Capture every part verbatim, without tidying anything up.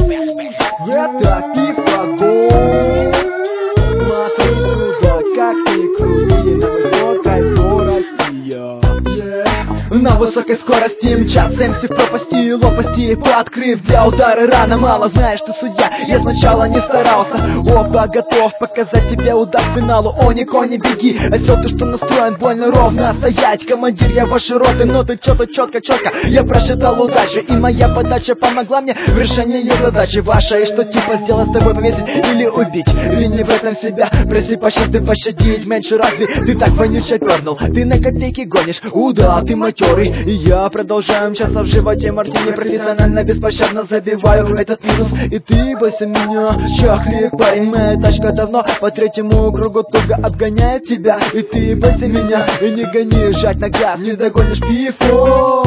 Это пифагор. Смотри сюда, как ты крути на высокой скорости, yeah. На высокой скорости мчат эм си в пропасти и лопасти, пооткрыв для удара рано. Мало знаешь, что судья, я сначала не старался. Опа, готов показать тебе удар к финалу. О, нико, не беги, осел ты, что настроен больно ровно стоять. Командир, я вашей роты, но ты чё-то четко-четко я просчитал удачу, и моя подача помогла мне в решении задачи вашей. Что типа сделать с тобой, повесить или убить? Вини в этом себя, проси пощады пощадить. Меньше разве ты так вонюче пернул? Ты на копейки гонишь, уда, ты матерый. И я продолжаю мчаться в животе мартини, профессионально, беспощадно забиваю этот минус. И ты бойся меня, чахли парень, моя тачка давно по третьему кругу туго обгоняет тебя. И ты бойся меня, и не гони, жать на газ, не догонишь пифо.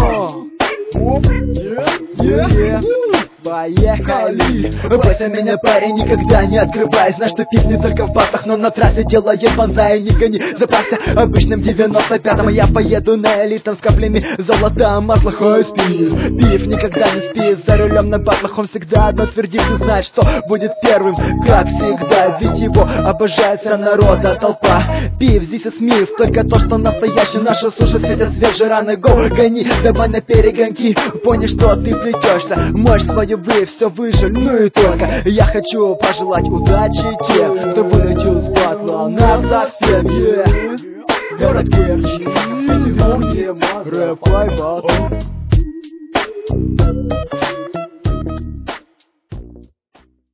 Поехали! Бойся меня, парень, никогда не открывай. Знаешь, что пиф не только в батах, но на трассе делает банзай. Не гони, заправься обычным девяносто пятым. Я поеду на элитном скоплении золота, масло, хай спид. Пиф никогда не спит, за рулем на батлах он всегда одно твердит. И знает, что будет первым, как всегда, ведь его обожает вся народа толпа. Пиф, здесь и смиф, только то, что настоящий. Наши суши светят свежие раны. Гоу, гони, давай на перегонки. Понял, что ты плетешься, можешь свою вы все выжили, ну и только. Я хочу пожелать удачи тем, кто вылетел с батла насовсем, yeah. Город Керчь, сегодня рэп-ай батл.